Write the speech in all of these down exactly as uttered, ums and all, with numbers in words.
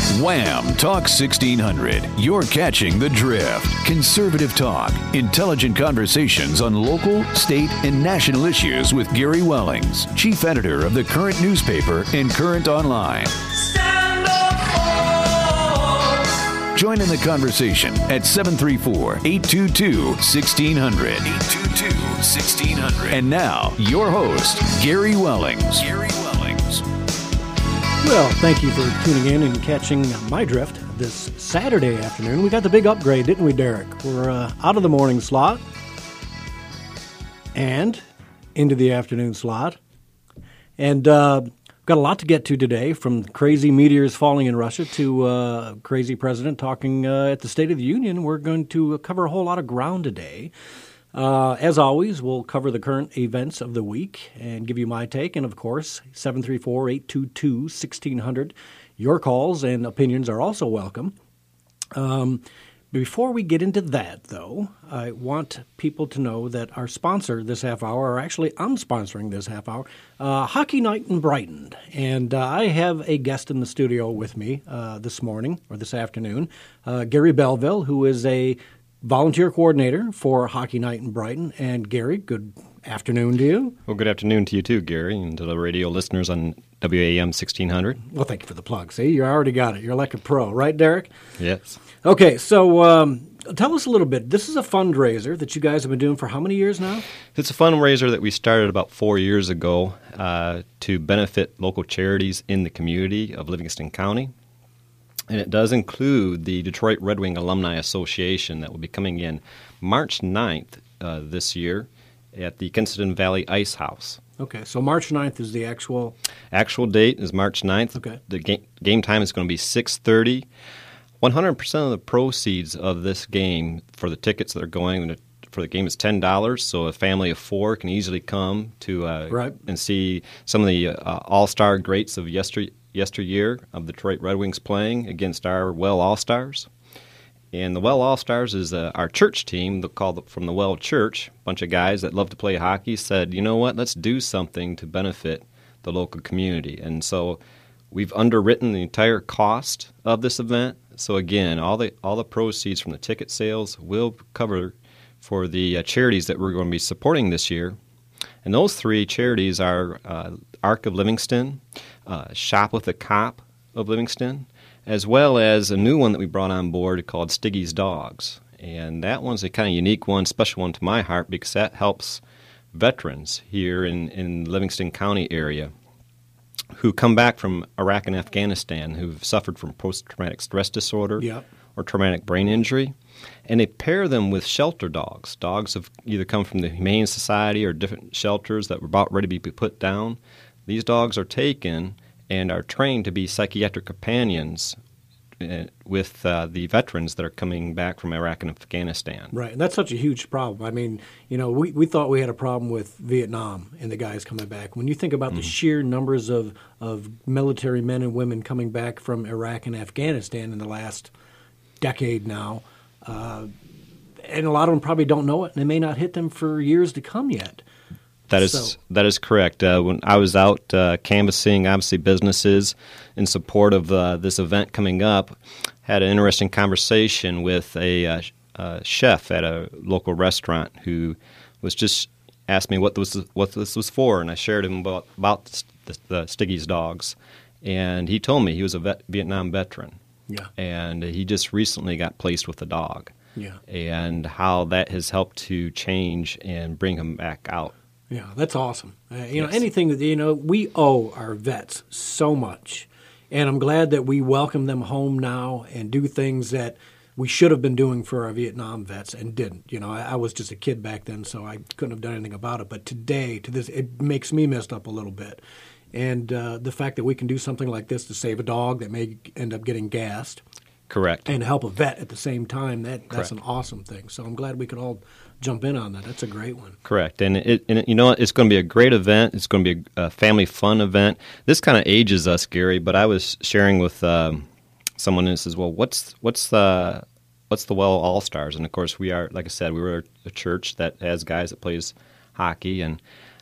Wham! Talk sixteen hundred. You're catching the drift. Conservative talk, intelligent conversations on local, state, and national issues with Gary Wellings, chief editor of the Current newspaper and Current Online. Stand up for. Join in the conversation at seven three four, eight two two, one six zero zero. eight two two, one six zero zero. And now, your host, Gary Wellings. Gary Wellings. Well, thank you for tuning in and catching my drift this Saturday afternoon. We got the big upgrade, didn't we, Derek? We're uh, out of the morning slot and into the afternoon slot. And uh, got a lot to get to today, from crazy meteors falling in Russia to uh, crazy president talking uh, at the State of the Union. We're going to cover a whole lot of ground today. Uh, as always, we'll cover the current events of the week and give you my take. And, of course, seven three four, eight two two, one six zero zero. Your calls and opinions are also welcome. Um, before we get into that, though, I want people to know that our sponsor this half hour, or actually I'm sponsoring this half hour, uh, Hockey Night in Brighton. And uh, I have a guest in the studio with me uh, this morning or this afternoon, uh, Gary Belleville, who is a volunteer coordinator for Hockey Night in Brighton. And Gary, good afternoon to you. Well, good afternoon to you too, Gary, and to the radio listeners on W A M sixteen hundred. Well, thank you for the plug. See, you already got it. You're like a pro, right, Derek? Yes. Okay, so um, tell us a little bit. This is a fundraiser that you guys have been doing for how many years now? It's a fundraiser that we started about four years ago uh, to benefit local charities in the community of Livingston County. And it does include the Detroit Red Wing Alumni Association that will be coming in March ninth uh, this year at the Kinston Valley Ice House. Okay, so March ninth is the actual... Actual date is March ninth. Okay. The game, game time is going to be six thirty. one hundred percent of the proceeds of this game for the tickets that are going for the game is ten dollars, so a family of four can easily come to uh, right. and see some of the uh, all-star greats of yesterday. yesteryear of the Detroit Red Wings playing against our Well All-Stars. And the Well All-Stars is uh, our church team called from the Well Church. A bunch of guys that love to play hockey said, you know what, let's do something to benefit the local community. And so we've underwritten the entire cost of this event. So again, all the all the proceeds from the ticket sales will cover for the uh, charities that we're going to be supporting this year. And those three charities are uh, Arc of Livingston, uh, Shop with a Cop of Livingston, as well as a new one that we brought on board called Stiggy's Dogs. And that one's a kind of unique one, special one to my heart, because that helps veterans here in, in Livingston County area who come back from Iraq and Afghanistan, who've suffered from post-traumatic stress disorder yep. or traumatic brain injury. And they pair them with shelter dogs. Dogs have either come from the Humane Society or different shelters that were about ready to be put down. These dogs are taken and are trained to be psychiatric companions uh, with uh, the veterans that are coming back from Iraq and Afghanistan. Right, and that's such a huge problem. I mean, you know, we, we thought we had a problem with Vietnam and the guys coming back. When you think about mm. the sheer numbers of, of military men and women coming back from Iraq and Afghanistan in the last decade now, Uh, and a lot of them probably don't know it, and it may not hit them for years to come yet. That is so. that is correct. Uh, when I was out uh, canvassing, obviously, businesses in support of uh, this event coming up, had an interesting conversation with a uh, uh, chef at a local restaurant who was just asked me what this what this was for, and I shared him about about the, the Stiggy's Dogs, and he told me he was a vet, Vietnam veteran. Yeah. And he just recently got placed with a dog. Yeah. And how that has helped to change and bring him back out. Yeah, that's awesome. Uh, you yes. know, anything that, you know, we owe our vets so much. And I'm glad that we welcome them home now and do things that we should have been doing for our Vietnam vets and didn't. You know, I, I was just a kid back then, so I couldn't have done anything about it. But today, to this, it makes me messed up a little bit. And uh, the fact that we can do something like this to save a dog that may end up getting gassed. Correct. And help a vet at the same time, that that's Correct. an awesome thing. So I'm glad we could all jump in on that. That's a great one. Correct. And, it, and it, you know what? It's going to be a great event. It's going to be a, a family fun event. This kind of ages us, Gary, but I was sharing with um, someone who says, well, what's what's the, what's the Well All-Stars? And, of course, we are, like I said, we were a church that has guys that plays hockey, and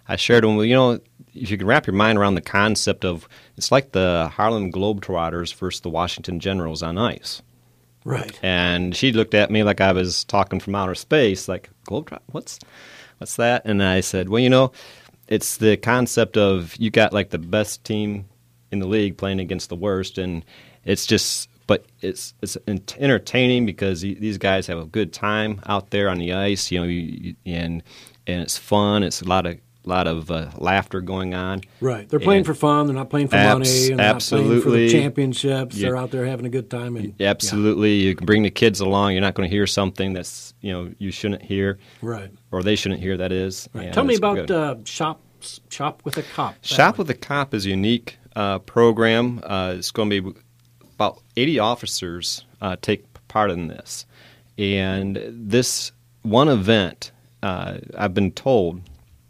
I shared with them, you know, if you can wrap your mind around the concept of, it's like the Harlem Globetrotters versus the Washington Generals on ice. Right. And she looked at me like I was talking from outer space, like, Globetrotter, what's, what's that? And I said, well, you know, it's the concept of you got like the best team in the league playing against the worst, and it's just, but it's it's entertaining because these guys have a good time out there on the ice, you know, you, and and it's fun. It's a lot of lot of uh, laughter going on. Right, they're playing and for fun. They're not playing for abs- money. And they're absolutely. not playing for the championships. You, they're out there having a good time. And absolutely, yeah. You can bring the kids along. You're not going to hear something that's you know you shouldn't hear, right? Or they shouldn't hear. That is. Right. Tell me about uh, shop shop with a cop. Shop with a Cop is a unique uh, program. Uh, it's going to be about eighty officers uh, take part in this, and this one event, uh, I've been told,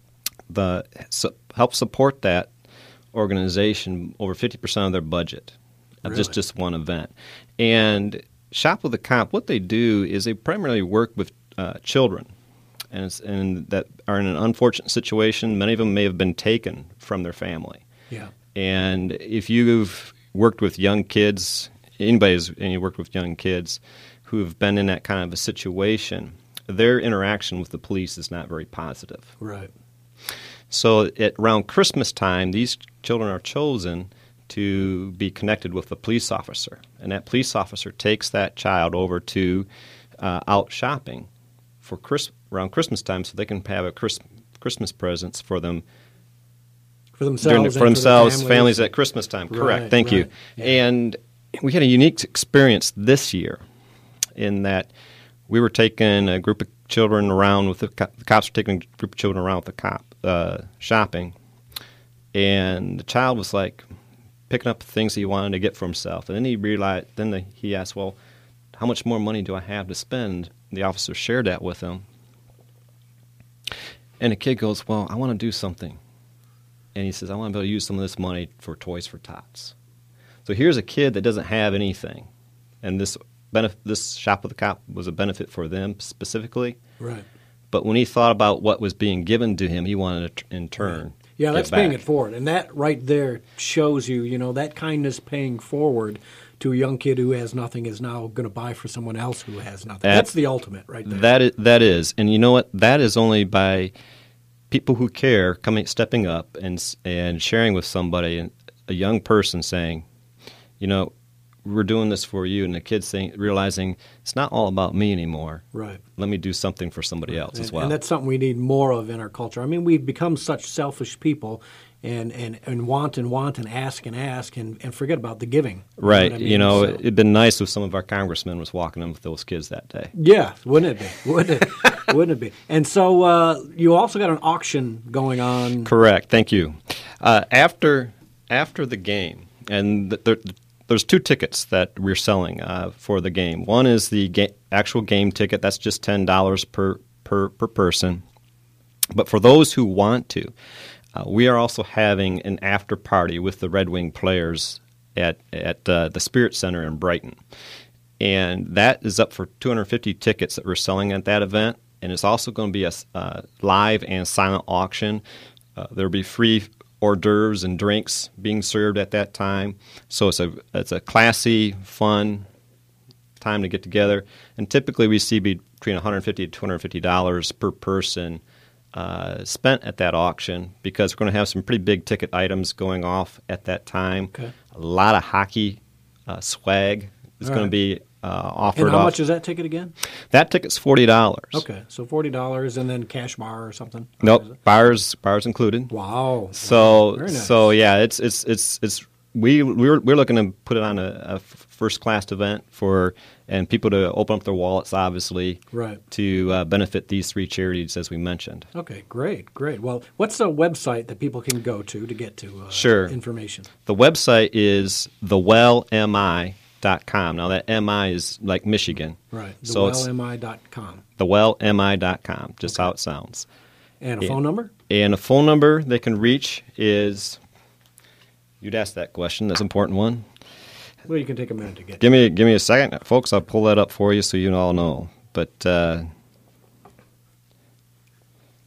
the so, help support that organization over fifty percent of their budget of really? just just one event. And Shop with a Cop, what they do is they primarily work with uh, children, and it's, and that are in an unfortunate situation. Many of them may have been taken from their family. Yeah. And if you've worked with young kids, anybody's and you worked with young kids who have been in that kind of a situation, their interaction with the police is not very positive. Right. So at around Christmas time, these children are chosen to be connected with a police officer, and that police officer takes that child over to uh, out shopping for Chris, around Christmas time, so they can have a Chris, Christmas presents for them. For themselves, the, for themselves, for families. families at Christmas time. Correct. Right, Thank right. you. Yeah. And we had a unique experience this year, in that we were taking a group of children around with the, co- the cops were taking a group of children around with the cop uh, shopping, and the child was like picking up things he wanted to get for himself, and then he realized. Then the, he asked, "Well, how much more money do I have to spend?" The officer shared that with him, and the kid goes, "Well, I want to do something." And he says, I want to be able to use some of this money for Toys for Tots. So here's a kid that doesn't have anything. And this benef- this Shop with a Cop was a benefit for them specifically. Right. But when he thought about what was being given to him, he wanted to, in turn, right. Yeah, that's back. paying it forward. And that right there shows you, you know, that kindness paying forward to a young kid who has nothing is now going to buy for someone else who has nothing. That, that's the ultimate right there. That is, that is. And you know what? That is only by people who care coming, stepping up and and sharing with somebody, a young person saying, you know, we're doing this for you, and the kid saying, realizing it's not all about me anymore. Right. Let me do something for somebody else and, as well. And that's something we need more of in our culture. I mean, we've become such selfish people, and, and, and want and want and ask and ask and, and forget about the giving. Right. You know, I mean? you know so, it'd been nice if some of our congressmen was walking in with those kids that day. Yeah, wouldn't it be? Wouldn't it? Wouldn't it be? And so uh, you also got an auction going on. Correct. Thank you. Uh, after after the game, and th- there, there's two tickets that we're selling uh, for the game. One is the ga- actual game ticket. That's just ten dollars per, per, per person. But for those who want to, uh, we are also having an after party with the Red Wing players at, at uh, the Spirit Center in Brighton. And that is up for two hundred fifty tickets that we're selling at that event. And it's also going to be a uh, live and silent auction. Uh, there will be free hors d'oeuvres and drinks being served at that time. So it's a it's a classy, fun time to get together. And typically we see between one hundred fifty dollars to two hundred fifty dollars per person uh, spent at that auction, because we're going to have some pretty big ticket items going off at that time. Okay. A lot of hockey uh, swag is All going right. to be uh, offered. And how off. much is that ticket again? That ticket's forty dollars. Okay, so forty dollars and then cash bar or something? Nope, bars bars included. Wow. So Very nice. so yeah, it's it's it's it's we we're we're looking to put it on a, a first class event for and people to open up their wallets, obviously, Right. to uh, benefit these three charities as we mentioned. Okay, great, great. Well, what's the website that people can go to to get to uh, Sure. information? The website is the well m i dot com. Now that M I is like Michigan, Right, the So well it's m i dot com. the well m i dot com, just how it sounds. And a Yeah. phone number? And a phone number they can reach is, you'd ask that question, that's an important one. Well, you can take a minute to get Give me give me a second, folks. I'll pull that up for you so you all know. But uh,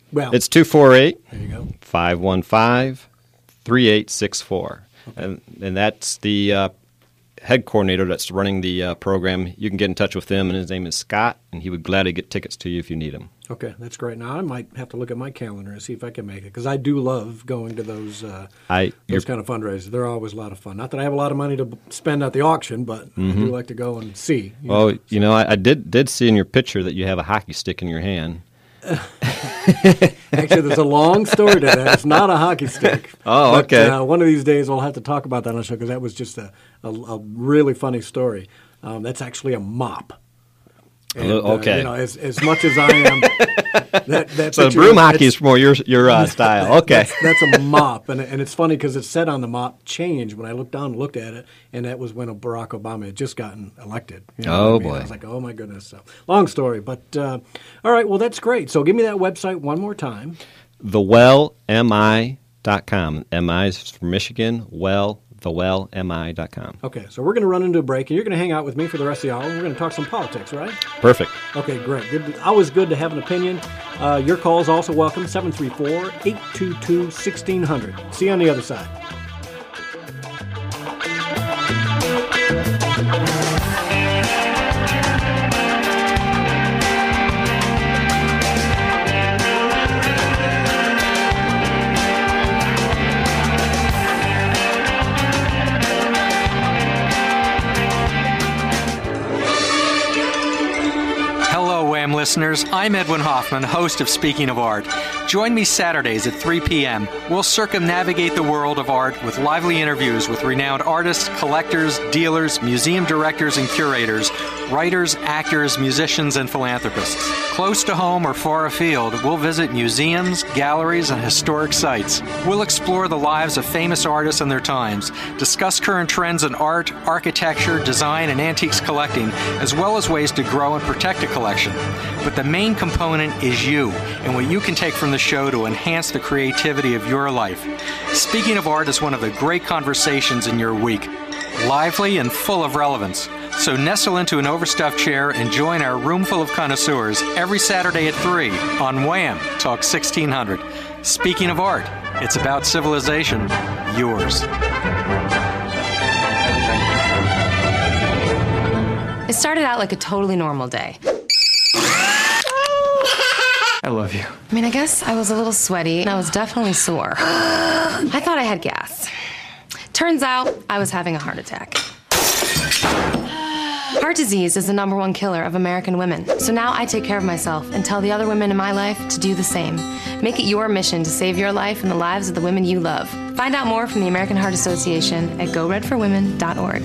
Well, It's two four eight, there you go. five one five, three eight six four. Okay. And, and that's the uh, head coordinator that's running the uh, program. You can get in touch with him, and his name is Scott, and he would gladly get tickets to you if you need them. Okay, that's great. Now, I might have to look at my calendar and see if I can make it, because I do love going to those uh, I, those kind of fundraisers. They're always a lot of fun. Not that I have a lot of money to b- spend at the auction, but mm-hmm. I do like to go and see. You well, know. you know, I, I did did see in your picture that you have a hockey stick in your hand. Actually, there's a long story to that. It's not a hockey stick. Oh, but, okay. Uh, one of these days, we'll have to talk about that on the show, because that was just a, a, a really funny story. Um, that's actually a mop. And, okay. Uh, you know, as, as much as I am, that, that so picture, broom hockey is more your your uh, style. Okay, that's, that's a mop, and and it's funny because it said on the mop "change" when I looked down and looked at it, and that was when Barack Obama had just gotten elected. You know oh what I mean? boy! I was like, oh my goodness. So long story, but uh, all right. Well, that's great. So give me that website one more time. the well m i dot com. M I is for Michigan. Well. the well m i dot com. Okay, so we're going to run into a break, and you're going to hang out with me for the rest of the hour. We're going to talk some politics, right? Perfect. Okay, great. Good. Always good to have an opinion. Uh, your call is also welcome, seven three four, eight two two, one six zero zero. See you on the other side. Listeners, I'm Edwin Hoffman, host of Speaking of Art. Join me Saturdays at three p.m. We'll circumnavigate the world of art with lively interviews with renowned artists, collectors, dealers, museum directors and curators, writers, actors, musicians, and philanthropists. Close to home or far afield, we'll visit museums, galleries, and historic sites. We'll explore the lives of famous artists and their times, discuss current trends in art, architecture, design, and antiques collecting, as well as ways to grow and protect a collection. But the main component is you, and what you can take from the show to enhance the creativity of your life. Speaking of Art is one of the great conversations in your week, lively and full of relevance. So nestle into an overstuffed chair and join our room full of connoisseurs every Saturday at three on Wham! Talk sixteen hundred. Speaking of Art, it's about civilization, yours. It started out like a totally normal day. I love you. I mean, I guess I was a little sweaty, and I was definitely sore. I thought I had gas. Turns out, I was having a heart attack. Heart disease is the number one killer of American women. So now I take care of myself and tell the other women in my life to do the same. Make it your mission to save your life and the lives of the women you love. Find out more from the American Heart Association at go red for women dot org.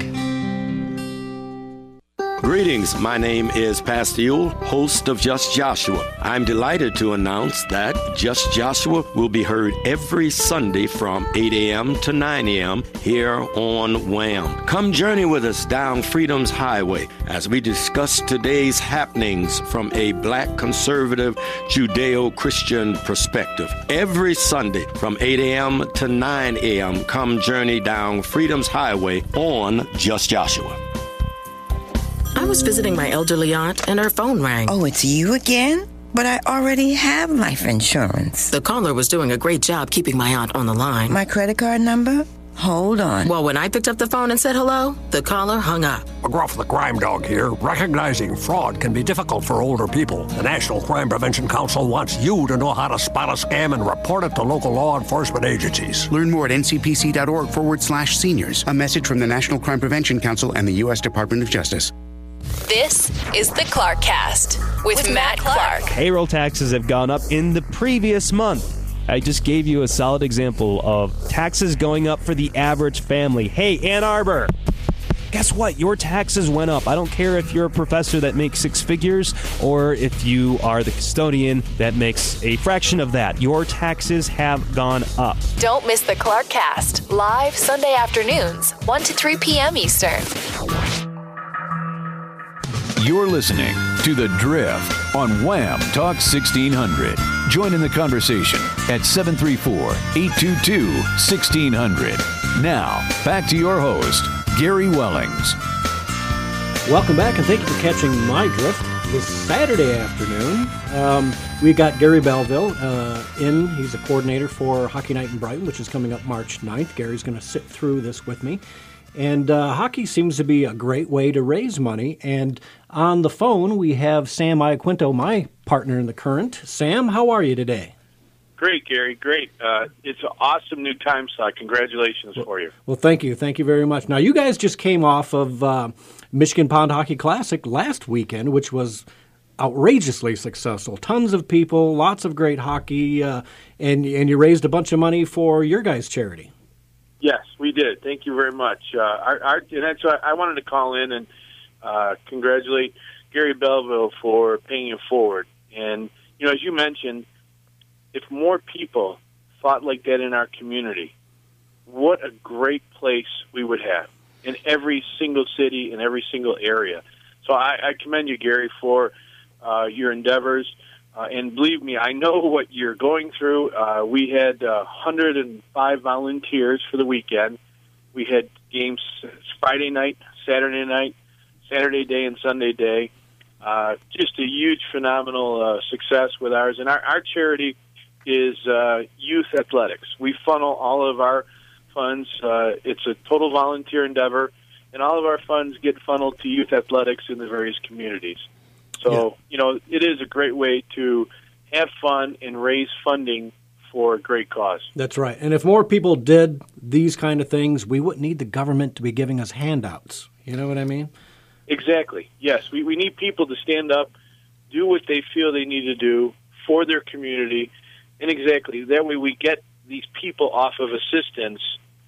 Greetings, my name is Pastor Yule, host of Just Joshua. I'm delighted to announce that Just Joshua will be heard every Sunday from eight a.m. to nine a.m. here on Wham! Come journey with us down Freedom's Highway as we discuss today's happenings from a black conservative Judeo-Christian perspective. Every Sunday from eight a.m. to nine a.m. come journey down Freedom's Highway on Just Joshua. I was visiting my elderly aunt and her phone rang. Oh, it's you again? But I already have life insurance. The caller was doing a great job keeping my aunt on the line. My credit card number? Hold on. Well, when I picked up the phone and said hello, the caller hung up. McGruff the Crime Dog here. Recognizing fraud can be difficult for older people. The National Crime Prevention Council wants you to know how to spot a scam and report it to local law enforcement agencies. Learn more at ncpc.org forward slash seniors. A message from the National Crime Prevention Council and the U S Department of Justice. This is the Clark Cast with, with Matt Clark. Payroll taxes have gone up in the previous month. I just gave you a solid example of taxes going up for the average family. Hey, Ann Arbor, guess what? Your taxes went up. I don't care if you're a professor that makes six figures or if you are the custodian that makes a fraction of that. Your taxes have gone up. Don't miss the Clark Cast, live Sunday afternoons, one to three p.m. Eastern. You're listening to The Drift on Wham! Talk sixteen hundred. Join in the conversation at seven three four, eight two two, one six zero zero. Now, back to your host, Gary Wellings. Welcome back, and thank you for catching my drift. this Saturday afternoon. Um, we got Gary Belleville uh, in. He's a coordinator for Hockey Night in Brighton, which is coming up March ninth. Gary's going to sit through this with me. And uh, hockey seems to be a great way to raise money. And on the phone, we have Sam Iaquinto, my partner in the Current. Sam, how are you today? Great, Gary, great. Uh, it's an awesome new time slot. Congratulations for you. Well, thank you. Thank you very much. Now, you guys just came off of uh, Michigan Pond Hockey Classic last weekend, which was outrageously successful. Tons of people, lots of great hockey, uh, and, and you raised a bunch of money for your guys' charity. Yes, we did. Thank you very much. Uh, our, our, and that's why I wanted to call in and uh, congratulate Gary Belleville for paying it forward. And, you know, as you mentioned, if more people thought like that in our community, what a great place we would have in every single city, in every single area. So I, I commend you, Gary, for uh, your endeavors. Uh, and believe me, I know what you're going through. Uh, we had uh, one hundred five volunteers for the weekend. We had games Friday night, Saturday night, Saturday day, and Sunday day. Uh, just a huge, phenomenal uh, success with ours. And our, our charity is uh, youth athletics. We funnel all of our funds. Uh, it's a total volunteer endeavor, and all of our funds get funneled to youth athletics in the various communities. So, yeah. you know, it is a great way to have fun and raise funding for a great cause. That's right. And if more people did these kind of things, we wouldn't need the government to be giving us handouts. You know what I mean? Exactly. Yes. We, we need people to stand up, do what they feel they need to do for their community. And exactly, that way we get these people off of assistance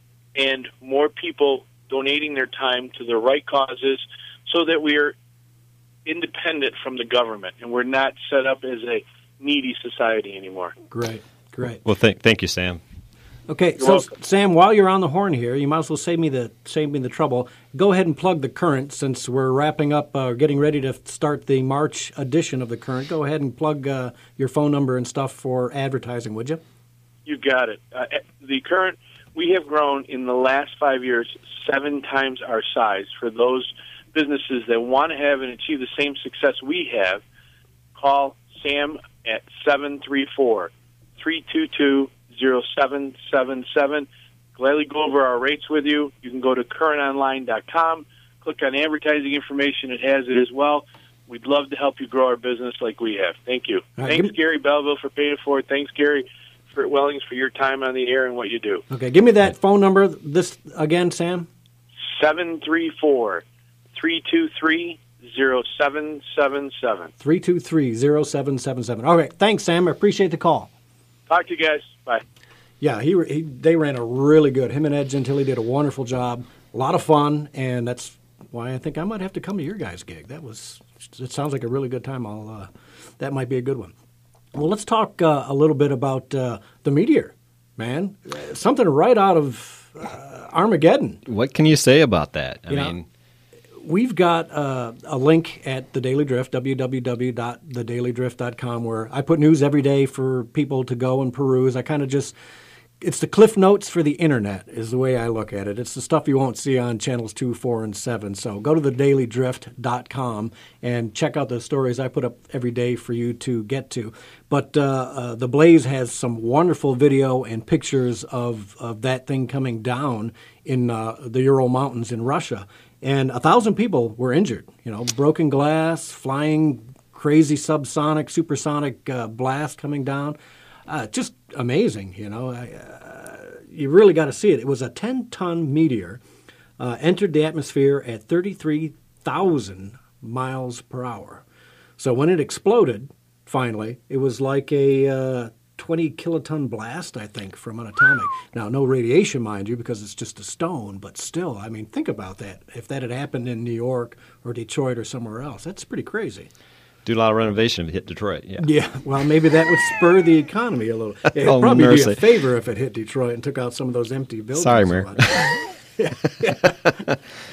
and more people donating their time to the right causes so that we are independent from the government, and we're not set up as a needy society anymore. Great, great. Well, thank, thank you, Sam. Okay, You're so welcome. Sam, while you're on the horn here, you might as well save me the save me the trouble. Go ahead and plug the Current since we're wrapping up, uh, getting ready to start the March edition of the Current. Go ahead and plug uh, your phone number and stuff for advertising, would you? You got it. Uh, the Current, we have grown in the last five years seven times our size. For those businesses that want to have and achieve the same success we have, call Sam at seven three four, three two two, zero seven seven seven. Gladly go over our rates with you. You can go to current online dot com, click on advertising information. It has it as well. We'd love to help you grow our business like we have. Thank you. Right, Thanks, me- Gary Belleville, for paying it forward. Thanks, Gary for Wellings, for your time on the air and what you do. Okay, give me that phone number this again, Sam. seven three four, three two three, zero seven seven seven. three two three, zero seven seven seven. All right, thanks, Sam. I appreciate the call. Talk to you guys. Bye. Yeah, he, he they ran a really good. Him and Ed Gentili did a wonderful job. A lot of fun, and that's why I think I might have to come to your guys' gig. That was it sounds like a really good time. I'll uh, that might be a good one. Well, let's talk uh, a little bit about uh, the meteor, man. Uh, something right out of uh, Armageddon. What can you say about that? I You mean, know, we've got uh, a link at The Daily Drift, w w w dot the daily drift dot com, where I put news every day for people to go and peruse. I kind of just, it's the Cliff Notes for the internet is the way I look at it. It's the stuff you won't see on channels two, four, and seven. So go to the daily drift dot com and check out the stories I put up every day for you to get to. But uh, uh, the Blaze has some wonderful video and pictures of, of that thing coming down in uh, the Ural Mountains in Russia. And a thousand people were injured, you know, broken glass, flying crazy subsonic, supersonic uh, blast coming down. Uh, just amazing, you know. Uh, you really got to see it. It was a ten-ton meteor, uh, entered the atmosphere at thirty-three thousand miles per hour. So when it exploded, finally, it was like a uh, twenty kiloton blast, I think, from an atomic. Now, no radiation, mind you, because it's just a stone, but still, I mean, think about that. If that had happened in New York or Detroit or somewhere else, that's pretty crazy. do a lot of renovation if it hit Detroit. Yeah. Yeah. Well, maybe that would spur the economy a little. It would Oh, probably mercy. be a favor if it hit Detroit and took out some of those empty buildings. Sorry, Mayor. yeah, yeah.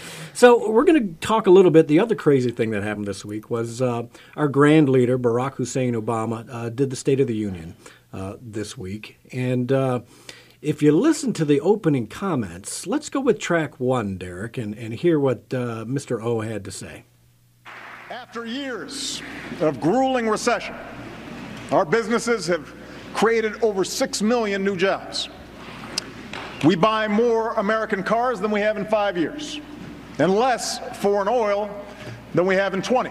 So we're going to talk a little bit. The other crazy thing that happened this week was uh, our grand leader, Barack Hussein Obama, uh, did the State of the Union uh, this week. And uh, if you listen to the opening comments, let's go with track one, Derek, and, and hear what uh, Mister O had to say. After years of grueling recession, our businesses have created over six million new jobs. We buy more American cars than we have in five years, and less foreign oil than we have in twenty.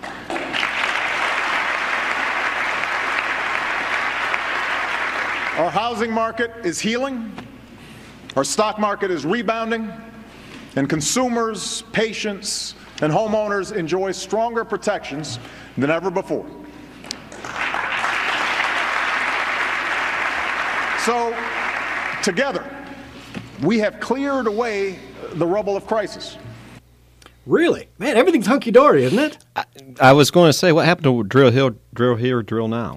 Our housing market is healing, our stock market is rebounding, and consumers, patients, and homeowners enjoy stronger protections than ever before. So, together, we have cleared away the rubble of crisis. Really? Man, everything's hunky-dory, isn't it? I, I was going to say, what happened to drill here, drill here, drill now?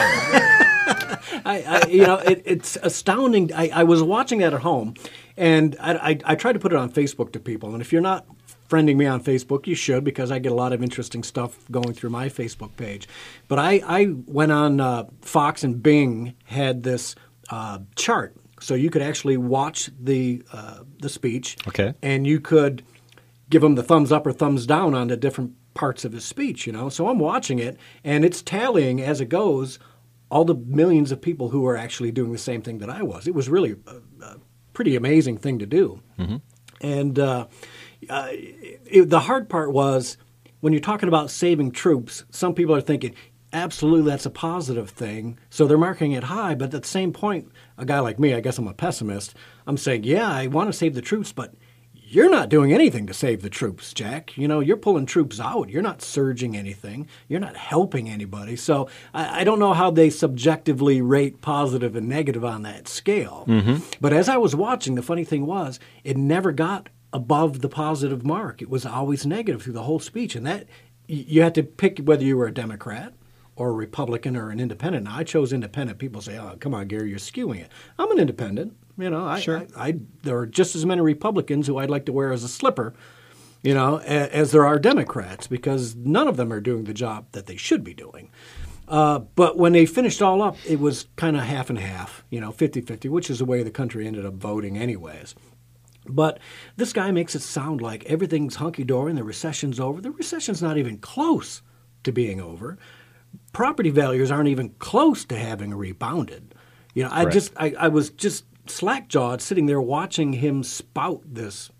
I, I, you know, it, it's astounding. I, I was watching that at home, and I, I, I tried to put it on Facebook to people. And if you're not friending me on Facebook, you should, because I get a lot of interesting stuff going through my Facebook page. But I, I went on uh, Fox, and Bing had this uh, chart, so you could actually watch the uh, the speech, okay, and you could give him the thumbs up or thumbs down on the different parts of his speech. You know, so I'm watching it, and it's tallying as it goes all the millions of people who are actually doing the same thing that I was. It was really a, a pretty amazing thing to do. Mm-hmm. And uh, uh, it, the hard part was when you're talking about saving troops, some people are thinking, absolutely, that's a positive thing. So they're marking it high. But at the same point, a guy like me, I guess I'm a pessimist, I'm saying, yeah, I want to save the troops, but you're not doing anything to save the troops, Jack. You know, you're pulling troops out. You're not surging anything. You're not helping anybody. So I, I don't know how they subjectively rate positive and negative on that scale. Mm-hmm. But as I was watching, the funny thing was it never got above the positive mark. It was always negative through the whole speech. And that you had to pick whether you were a Democrat or a Republican or an independent. Now, I chose independent. People say, oh, come on, Gary, you're skewing it. I'm an independent. You know, I, sure. I, I there are just as many Republicans who I'd like to wear as a slipper, you know, as, as there are Democrats, because none of them are doing the job that they should be doing. Uh, but when they finished all up, it was kind of half and half, you know, fifty-fifty, which is the way the country ended up voting anyways. But this guy makes it sound like everything's hunky-dory and the recession's over. The recession's not even close to being over. Property values aren't even close to having rebounded. You know, I Correct. just, I, I was just slack-jawed sitting there watching him spout this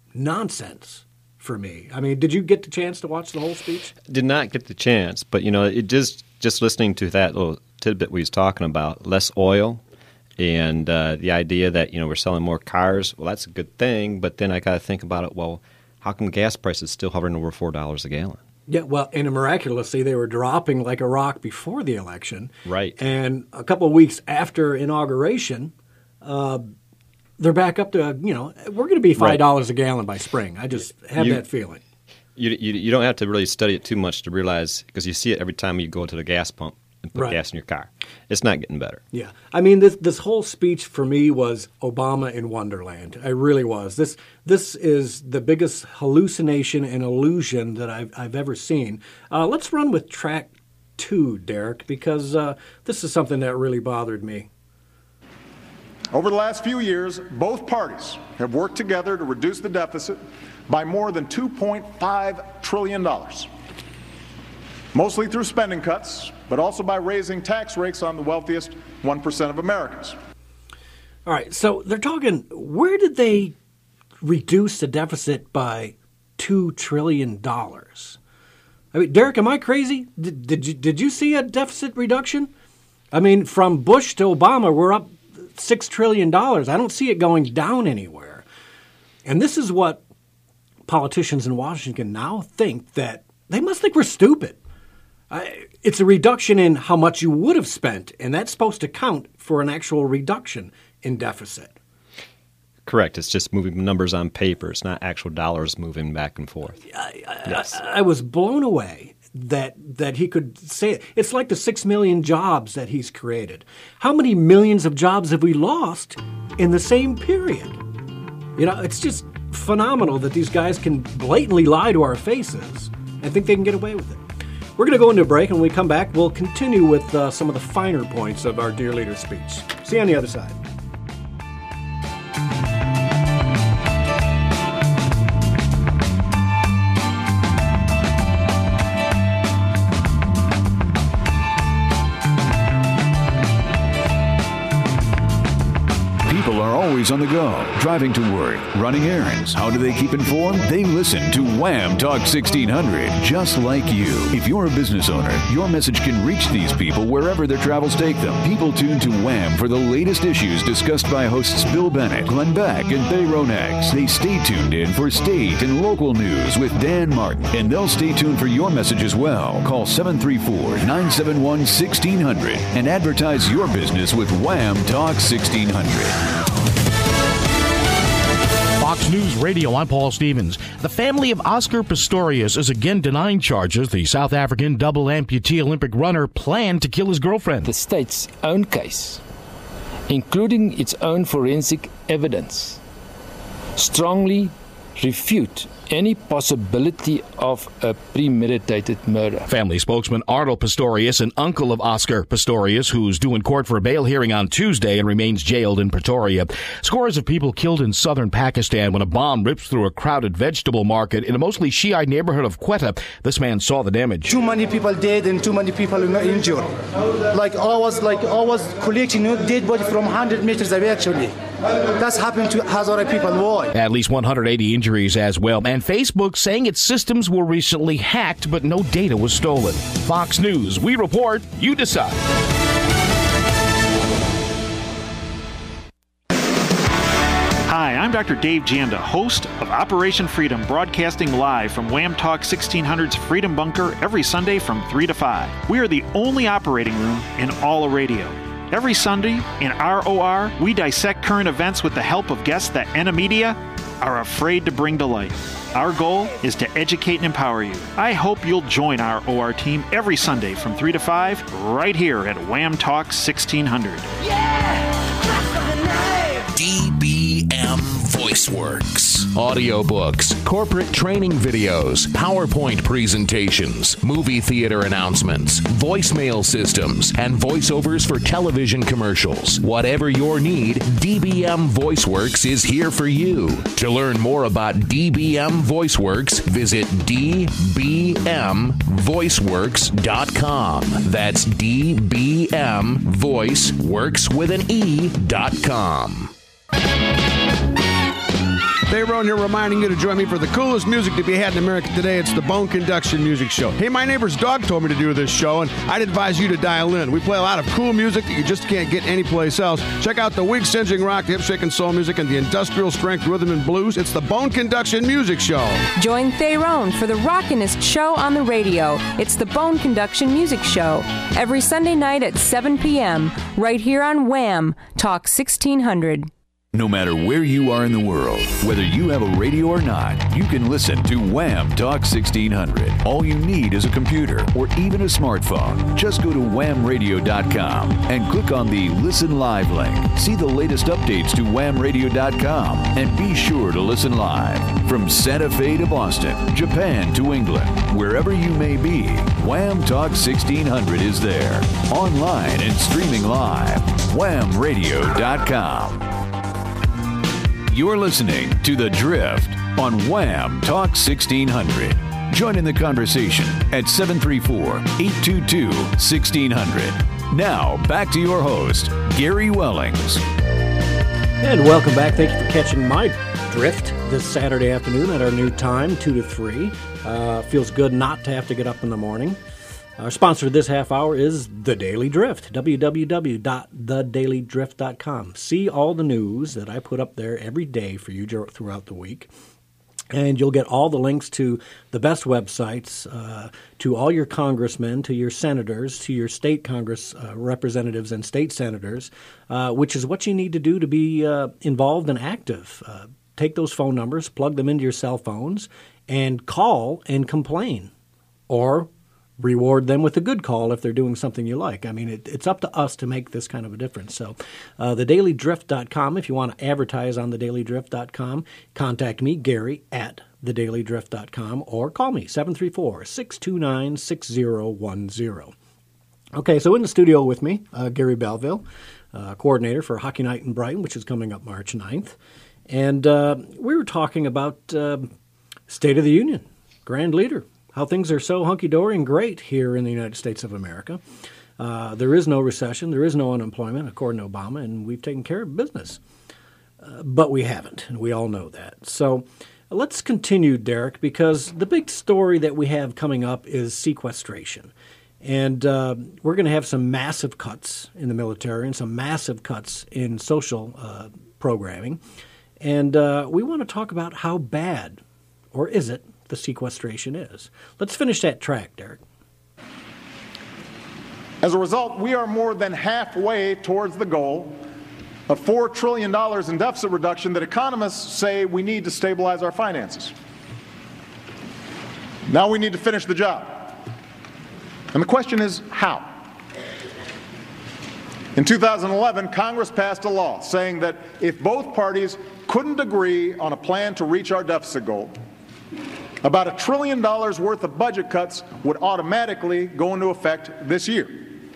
nonsense for me. I mean, did you get the chance to watch the whole speech? Did not get the chance, but, you know, it just just listening to that little tidbit we was talking about, less oil and uh, the idea that, you know, we're selling more cars, well, that's a good thing, but then I got to think about it, well, how come gas prices still hovering over four dollars a gallon? Yeah, well, and miraculously, they were dropping like a rock before the election. Right. And a couple of weeks after inauguration, uh, they're back up to, you know, we're going to be five dollars right. a gallon by spring. I just have you, that feeling. You, you you don't have to really study it too much to realize, because you see it every time you go to the gas pump and put right. gas in your car. It's not getting better. Yeah. I mean, this this whole speech for me was Obama in Wonderland. I really was. This this is the biggest hallucination and illusion that I've, I've ever seen. Uh, let's run with track two, Derek, because uh, this is something that really bothered me. Over the last few years, both parties have worked together to reduce the deficit by more than two point five trillion dollars, mostly through spending cuts, but also by raising tax rates on the wealthiest one percent of Americans. All right, so they're talking, where did they reduce the deficit by two trillion dollars? I mean, Derek, am I crazy? Did, did, you, did you see a deficit reduction? I mean, from Bush to Obama, we're up six trillion dollars. I don't see it going down anywhere. And this is what politicians in Washington now think, that they must think we're stupid. I, it's a reduction in how much you would have spent, and that's supposed to count for an actual reduction in deficit. Correct. It's just moving numbers on paper. It's not actual dollars moving back and forth. I, yes. I, I was blown away that that he could say it. It's like the six million jobs that he's created. How many millions of jobs have we lost in the same period? You know, it's just phenomenal that these guys can blatantly lie to our faces and think they can get away with it. We're going to go into a break, and when we come back, we'll continue with uh, some of the finer points of our dear leader's speech. See you on the other side. always on the go, driving to work, running errands. How do they keep informed? They listen to Wham Talk sixteen hundred, just like you. If you're a business owner, your message can reach these people wherever their travels take them. People tune to Wham for the latest issues discussed by hosts Bill Bennett, Glenn Beck, and Thay Ronex. They stay tuned in for state and local news with Dan Martin, and they'll stay tuned for your message as well. Call seven three four, nine seven one, one six zero zero and advertise your business with Wham Talk sixteen hundred. Fox News Radio, I'm Paul Stevens. The family of Oscar Pistorius is again denying charges the South African double amputee Olympic runner planned to kill his girlfriend. The state's own case, including its own forensic evidence, strongly refute any possibility of a premeditated murder. Family spokesman Arnold Pistorius, an uncle of Oscar Pistorius, who's due in court for a bail hearing on Tuesday and remains jailed in Pretoria. Scores of people killed in southern Pakistan when a bomb rips through a crowded vegetable market in a mostly Shiite neighborhood of Quetta. This man saw the damage. Too many people dead and too many people injured. Like I was like I was collecting a dead body from one hundred meters away actually. That's happened to Hazara people. Why? At least one hundred eighty injuries as well. And Facebook saying its systems were recently hacked, but no data was stolen. Fox News, we report, you decide. Hi, I'm Doctor Dave Janda, host of Operation Freedom, broadcasting live from Wham Talk sixteen hundred's Freedom Bunker every Sunday from three to five. We are the only operating room in all of radio. Every Sunday in R O R, we dissect current events with the help of guests that N M Media are afraid to bring to light. Our goal is to educate and empower you. I hope you'll join our O R team every Sunday from three to five right here at Wham Talk sixteen hundred. D B M VoiceWorks. Audiobooks, corporate training videos, PowerPoint presentations, movie theater announcements, voicemail systems, and voiceovers for television commercials. Whatever your need, D B M VoiceWorks is here for you. To learn more about D B M VoiceWorks, visit d b m voiceworks dot com. That's D B M Voice Works with an E dot com. Tyrone here, reminding you to join me for the coolest music to be had in America today. It's the Bone Conduction Music Show. Hey, my neighbor's dog told me to do this show, and I'd advise you to dial in. We play a lot of cool music that you just can't get anyplace else. Check out the wig-singeing rock, the hip-shaking soul music, and the industrial strength rhythm and blues. It's the Bone Conduction Music Show. Join Tyrone for the rockinest show on the radio. It's the Bone Conduction Music Show. Every Sunday night at seven p.m. right here on Wham Talk sixteen hundred. No matter where you are in the world, whether you have a radio or not, you can listen to Wham Talk sixteen hundred. All you need is a computer or even a smartphone. Just go to wham radio dot com and click on the Listen Live link. See the latest updates to wham radio dot com and be sure to listen live. From Santa Fe to Boston, Japan to England, wherever you may be, Wham Talk sixteen hundred is there. Online and streaming live. wham radio dot com. You're listening to The Drift on Wham Talk sixteen hundred. Join in the conversation at seven three four, eight two two, one six zero zero. Now, back to your host, Gary Wellings. And welcome back. Thank you for catching my drift this Saturday afternoon at our new time, two to three. Uh, feels good not to have to get up in the morning. Our sponsor this half hour is The Daily Drift, w w w dot the daily drift dot com. See all the news that I put up there every day for you throughout the week. And you'll get all the links to the best websites, uh, to all your congressmen, to your senators, to your state Congress uh, representatives and state senators, uh, which is what you need to do to be uh, involved and active. Uh, take those phone numbers, plug them into your cell phones, and call and complain. Or reward them with a good call if they're doing something you like. I mean, it, it's up to us to make this kind of a difference. So uh, the daily drift dot com, if you want to advertise on the daily drift dot com, contact me, Gary, at the daily drift dot com, or call me, seven three four, six two nine, six zero one zero. Okay, so in the studio with me, uh, Gary Belleville, uh, coordinator for Hockey Night in Brighton, which is coming up March ninth. And uh, we were talking about uh, State of the Union, Grand Leader, how things are so hunky-dory and great here in the United States of America. Uh, there is no recession. There is no unemployment, according to Obama, and we've taken care of business. uh, but we haven't, and we all know that. So let's continue, Derek, because the big story that we have coming up is sequestration. And uh, we're going to have some massive cuts in the military and some massive cuts in social uh, programming. And uh, we want to talk about how bad, or is it, the sequestration is. Let's finish that track, Derek. As a result, we are more than halfway towards the goal of four trillion dollars in deficit reduction that economists say we need to stabilize our finances. Now we need to finish the job. And the question is, how? In two thousand eleven, Congress passed a law saying that if both parties couldn't agree on a plan to reach our deficit goal, about a trillion dollars worth of budget cuts would automatically go into effect this year.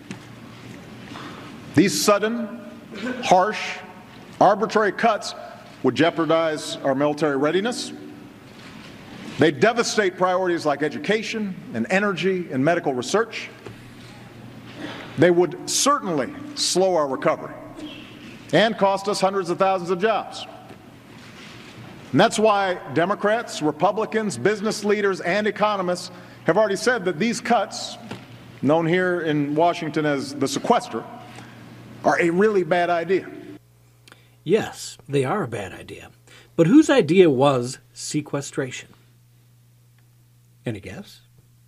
These sudden, harsh, arbitrary cuts would jeopardize our military readiness. They devastate priorities like education and energy and medical research. They would certainly slow our recovery and cost us hundreds of thousands of jobs. And that's why Democrats, Republicans, business leaders, and economists have already said that these cuts, known here in Washington as the sequester, are a really bad idea. Yes, they are a bad idea. But whose idea was sequestration? Any guess?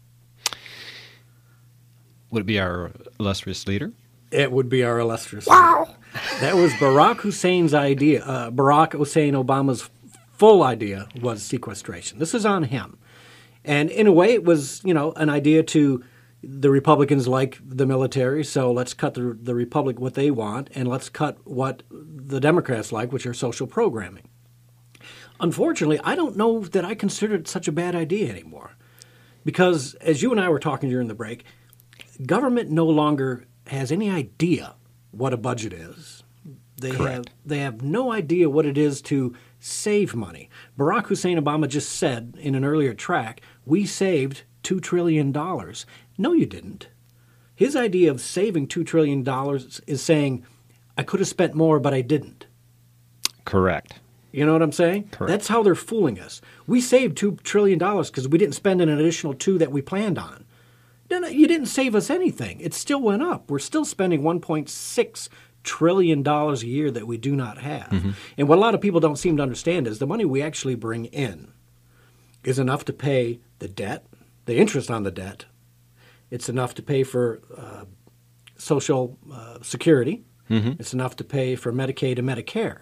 Would it be our illustrious leader? It would be our illustrious wow. leader. That was Barack Hussein's idea. Uh, Barack Hussein Obama's full idea was sequestration. This is on him. And in a way, it was, you know, an idea to the Republicans like the military, so let's cut the, the Republic what they want, and let's cut what the Democrats like, which are social programming. Unfortunately, I don't know that I consider it such a bad idea anymore. Because, as you and I were talking during the break, government no longer has any idea what a budget is. They Correct. have they have no idea what it is to save money. Barack Hussein Obama just said in an earlier track, we saved two trillion dollars. No, you didn't. His idea of saving two trillion dollars is saying, I could have spent more, but I didn't. Correct. You know what I'm saying? Correct. That's how they're fooling us. We saved two trillion dollars because we didn't spend an additional two that we planned on. No, no, you didn't save us anything. It still went up. We're still spending one point six trillion dollars a year that we do not have. Mm-hmm. And what a lot of people don't seem to understand is the money we actually bring in is enough to pay the debt, the interest on the debt. It's enough to pay for uh, Social uh, Security. Mm-hmm. It's enough to pay for Medicaid and Medicare.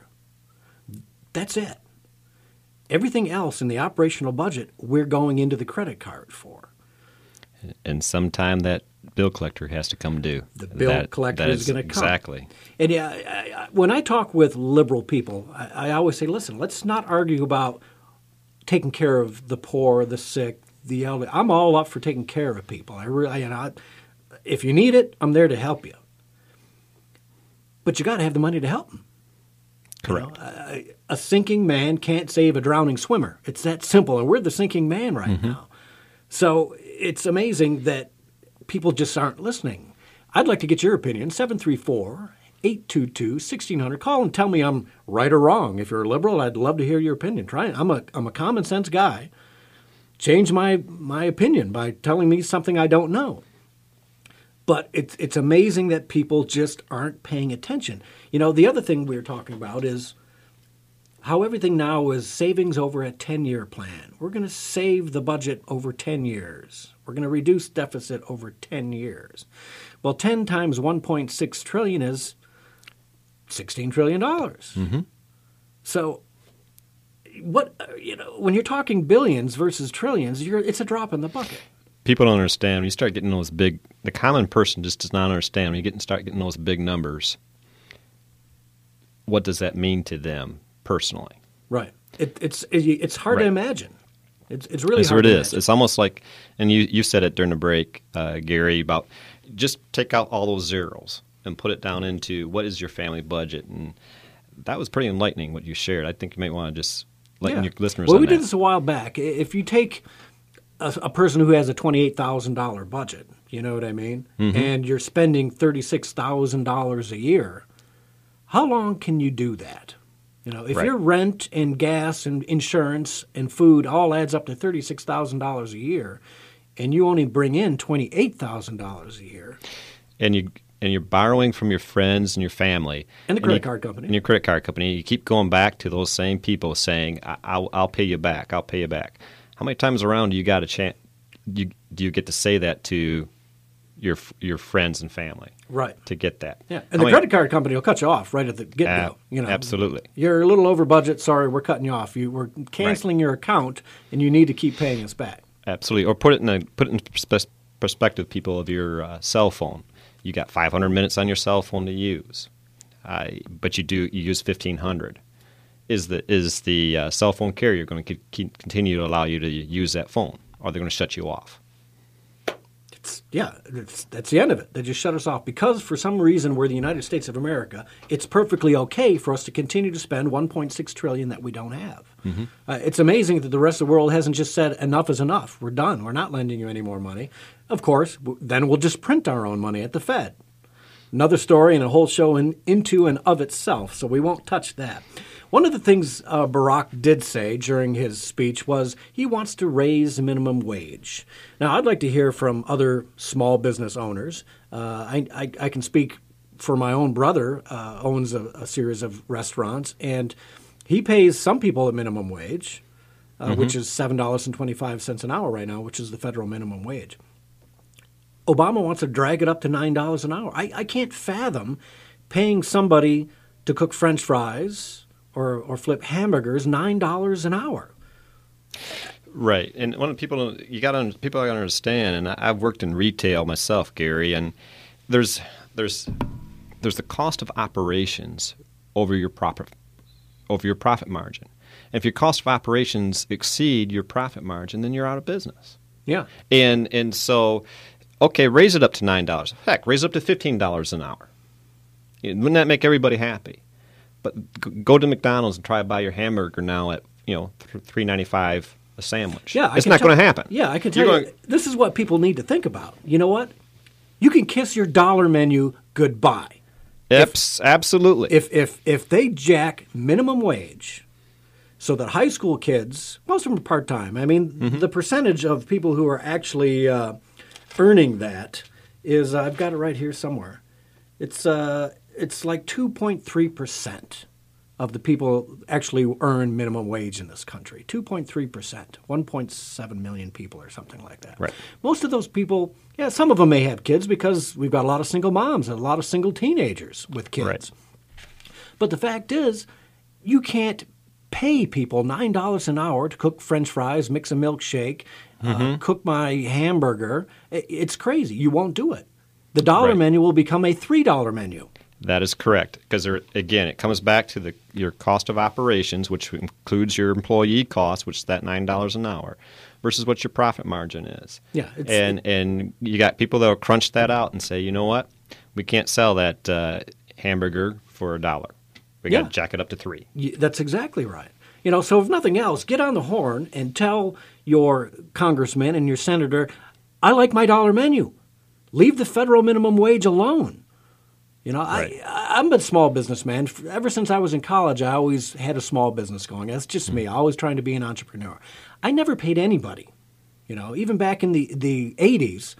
That's it. Everything else in the operational budget, we're going into the credit card for. And sometime that bill collector has to come due. The bill that, collector that is, is going to come. Exactly. And yeah, I, I, when I talk with liberal people, I, I always say, listen, let's not argue about taking care of the poor, the sick, the elderly. I'm all up for taking care of people. I really, you know, I, if you need it, I'm there to help you. But you got to have the money to help them. Correct. You know, a, a sinking man can't save a drowning swimmer. It's that simple, and we're the sinking man right mm-hmm. now. So it's amazing that people just aren't listening. I'd like to get your opinion. seven three four, eight two two, one six zero zero. Call and tell me I'm right or wrong. If you're a liberal, I'd love to hear your opinion. Try it. I'm a I'm a common sense guy. Change my, my opinion by telling me something I don't know. But it's it's amazing that people just aren't paying attention. You know, the other thing we were talking about is how everything now is savings over a ten-year plan. We're going to save the budget over ten years. We're going to reduce deficit over ten years. Well, ten times one point six trillion dollars is sixteen trillion dollars. Mm-hmm. So what you know, when you're talking billions versus trillions, you're, it's a drop in the bucket. People don't understand. When you start getting those big, the common person just does not understand. When you get and start getting those big numbers, what does that mean to them personally? Right. It, it's it, it's hard right. to imagine. It's it's really That's hard what it to is. imagine. It's almost like, and you, you said it during the break, uh, Gary, about just take out all those zeros and put it down into what is your family budget. And that was pretty enlightening what you shared. I think you might want to just let yeah. your listeners well, on we that. did this a while back. If you take a, a person who has a twenty-eight thousand dollars budget, you know what I mean, mm-hmm. and you're spending thirty-six thousand dollars a year, how long can you do that? You know, if Right. your rent and gas and insurance and food all adds up to thirty-six thousand dollars a year, and you only bring in twenty-eight thousand dollars a year, and you and you're borrowing from your friends and your family And the credit you- card company. and your credit card company, you keep going back to those same people saying, I- "I'll I'll pay you back. I'll pay you back." How many times around do you got a chance? You, do you get to say that to your your friends and family? Right. To get that. Yeah, How and the many- credit card company will cut you off right at the get go. Ab- you know, absolutely. You're a little over budget. Sorry, we're cutting you off. You we're canceling your account, and you need to keep paying us back. Absolutely. Or put it in a, put it in perspe- perspective, people, of your uh, cell phone. You got five hundred minutes on your cell phone to use, uh, but you do you use fifteen hundred. Is the is the uh, cell phone carrier going to keep, continue to allow you to use that phone, or are they going to shut you off? It's, yeah, it's, that's the end of it. They just shut us off because for some reason we're the United States of America. It's perfectly okay for us to continue to spend one point six trillion dollars that we don't have. Mm-hmm. Uh, it's amazing that the rest of the world hasn't just said enough is enough. We're done. We're not lending you any more money. Of course, w- then we'll just print our own money at the Fed. Another story and a whole show in, into and of itself, so we won't touch that. One of the things uh, Barack did say during his speech was he wants to raise minimum wage. Now, I'd like to hear from other small business owners. Uh, I, I, I can speak for my own brother, uh, owns a, a series of restaurants, and he pays some people a minimum wage, uh, Mm-hmm. which is seven dollars and twenty-five cents an hour right now, which is the federal minimum wage. Obama wants to drag it up to nine dollars an hour. I, I can't fathom paying somebody to cook French fries or, or flip hamburgers nine dollars an hour. Right, and one of the people you got to people got to understand, and I, I've worked in retail myself, Gary, and there's there's there's the cost of operations over your profit over your profit margin. And if your cost of operations exceed your profit margin, then you're out of business. Yeah, and and so okay, raise it up to nine dollars. Heck, raise it up to fifteen dollars an hour. Wouldn't that make everybody happy? But g- go to McDonald's and try to buy your hamburger now at you know three ninety five a sandwich. Yeah, I it's can not tell- going to happen. Yeah, I can tell You're you. going- This is what people need to think about. You know what? You can kiss your dollar menu goodbye. Abs- absolutely. If if if they jack minimum wage, so that high school kids, most of them are part time. I mean, Mm-hmm. the percentage of people who are actually uh, earning that is uh, I've got it right here somewhere. It's uh, it's like two point three percent of the people actually earn minimum wage in this country. two point three percent, one point seven million people or something like that. Right. Most of those people, yeah, some of them may have kids because we've got a lot of single moms and a lot of single teenagers with kids. Right. But the fact is, you can't pay people nine dollars an hour to cook French fries, mix a milkshake, uh, Mhm. cook my hamburger. I- It's crazy. You won't do it. The dollar Right. menu will become a three dollar menu. That is correct, because again, it comes back to the your cost of operations, which includes your employee cost, which is that nine dollars an hour, versus what your profit margin is. Yeah, it's- and and you got people that will crunch that out and say, you know what, we can't sell that uh, hamburger for a dollar. We got Yeah. to jack it up to three. Y- That's exactly right. You know, so if nothing else, get on the horn and tell your congressman and your senator, I like my dollar menu. Leave the federal minimum wage alone. You know, Right. I, I'm a small businessman. F- Ever since I was in college, I always had a small business going. That's just me. Always trying to be an entrepreneur. I never paid anybody. You know, even back in the, the eighties,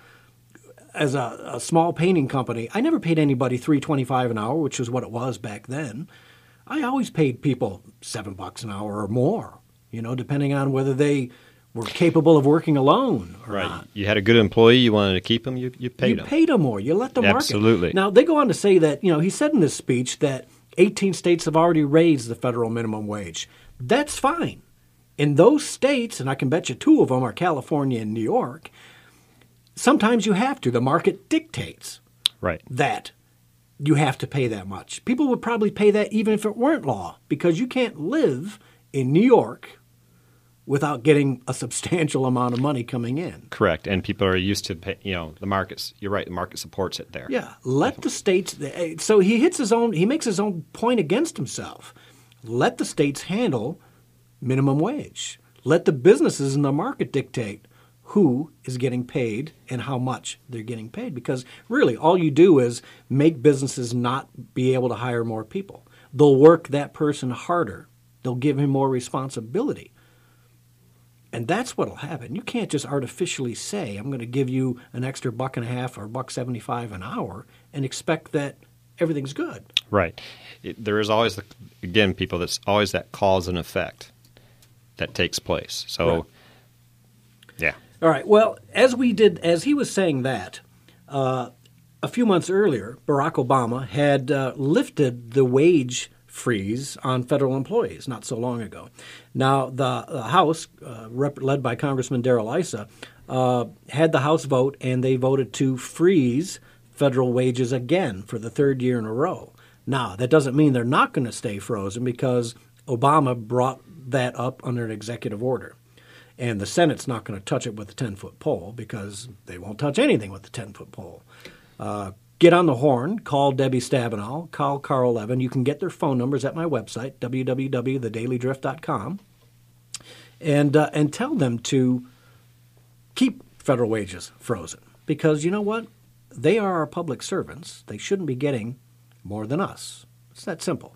as a, a small painting company, I never paid anybody three twenty-five an hour, which was what it was back then. I always paid people seven bucks an hour or more, you know, depending on whether they were capable of working alone or Right. not. You had a good employee, you wanted to keep them, you, you paid you them. paid them more. You let them market. Absolutely. Now, they go on to say that, you know, he said in this speech that eighteen states have already raised the federal minimum wage. That's fine. In those states, and I can bet you two of them are California and New York, sometimes you have to. The market dictates Right. that you have to pay that much. People would probably pay that even if it weren't law, because you can't live in New York without getting a substantial amount of money coming in. Correct. And people are used to, pay, you know, the markets. You're right. The market supports it there. Yeah, let the states. So he hits his own. He makes his own point against himself. Let the states handle minimum wage. Let the businesses in the market dictate who is getting paid and how much they're getting paid. Because really, all you do is make businesses not be able to hire more people. they'll work that person harder. They'll give him more responsibility. And that's what'll happen. You can't just artificially say, I'm going to give you an extra buck and a half or buck seventy-five an hour and expect that everything's good. Right. It, there is always, the, again, people, that's always that cause and effect that takes place. So, Right. yeah. All right. Well, as we did, as he was saying that, uh, a few months earlier, Barack Obama had uh, lifted the wage freeze on federal employees not so long ago. Now, the, the House, uh, rep- led by Congressman Darrell Issa, uh, had the House vote, and they voted to freeze federal wages again for the third year in a row. Now, that doesn't mean they're not going to stay frozen because Obama brought that up under an executive order. And the Senate's not going to touch it with a ten-foot pole because they won't touch anything with the ten-foot pole. Uh, get on the horn, call Debbie Stabenow, call Carl Levin. You can get their phone numbers at my website, w w w dot the daily drift dot com, and, uh, and tell them to keep federal wages frozen. Because you know what? They are our public servants. They shouldn't be getting more than us. It's that simple.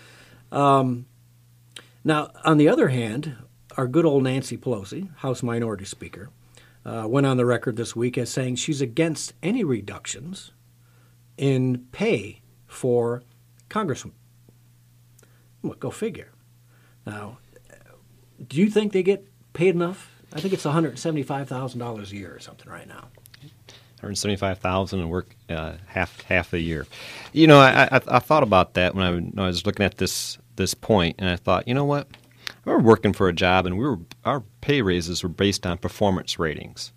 Um, now, on the other hand, our good old Nancy Pelosi, House Minority Speaker, uh, went on the record this week as saying she's against any reductions in pay for congressmen. Well, go figure. Now, do you think they get paid enough? I think it's one hundred seventy-five thousand dollars a year or something right now. one hundred seventy-five thousand dollars and work uh, half half a year. You know, I, I, I thought about that when I, when I was looking at this this point, and I thought, you know what? I remember working for a job, and we were our pay raises were based on performance ratings.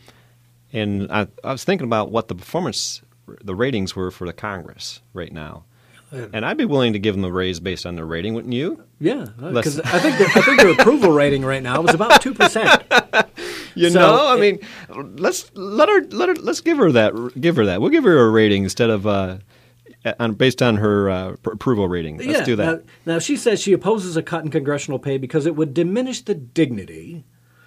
And I, I was thinking about what the performance, the ratings were for the Congress right now. And I'd be willing to give them a raise based on their rating, wouldn't you? Yeah, because I think their, I think their approval rating right now is about two percent. You So know, I it- mean, let's let her let her let's give her that give her that. We'll give her a rating instead of uh, on based on her uh, pr- approval rating. Let's yeah, do that. Now, now, she says she opposes a cut in congressional pay because it would diminish the dignity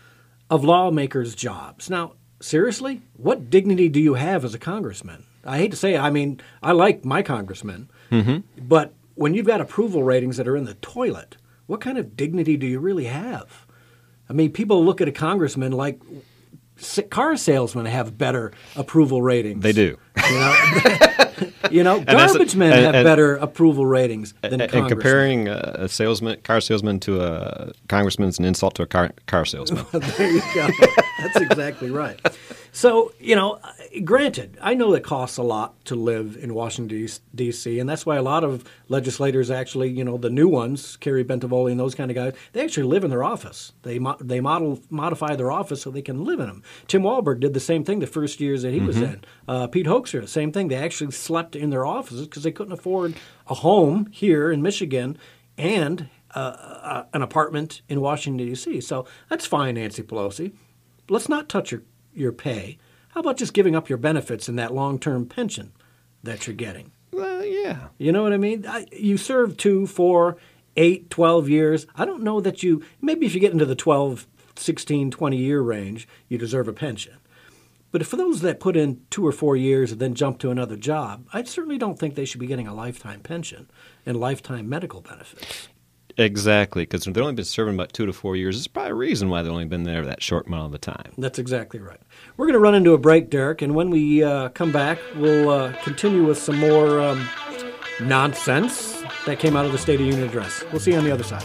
of lawmakers' jobs. Now, seriously, what dignity do you have as a congressman? I hate to say it, I mean, I like my congressmen, Mm-hmm. but when you've got approval ratings that are in the toilet, what kind of dignity do you really have? I mean, people look at a congressman like s- car salesmen have better approval ratings. They do. You know, you know And that's- garbage men and- have and- better approval ratings than And, and congressmen. comparing uh, a salesman, car salesman, to a congressman is an insult to a car, car salesman. There you go. That's exactly right. So, you know, granted, I know it costs a lot to live in Washington, D C, and that's why a lot of legislators actually, you know, the new ones, Kerry Bentavoli and those kind of guys, they actually live in their office. They mo- they model modify their office so they can live in them. Tim Walberg did the same thing the first years that he was Mhm. in. Uh, Pete Hoekstra, same thing. They actually slept in their offices because they couldn't afford a home here in Michigan and uh, uh, an apartment in Washington, D C. So that's fine, Nancy Pelosi. Let's not touch your, your pay. How about just giving up your benefits in that long-term pension that you're getting? Well, yeah. You know what I mean? I, you serve two, four, eight, twelve years. I don't know that you – maybe if you get into the twelve, sixteen, twenty-year range, you deserve a pension. But for those that put in two or four years and then jump to another job, I certainly don't think they should be getting a lifetime pension and lifetime medical benefits. Exactly, because they've only been serving about two to four years. There's probably a reason why they've only been there that short amount of the time. That's exactly right. We're going to run into a break, Derek, and when we uh, come back, we'll uh, continue with some more um, nonsense that came out of the State of the Union address. We'll see you on the other side.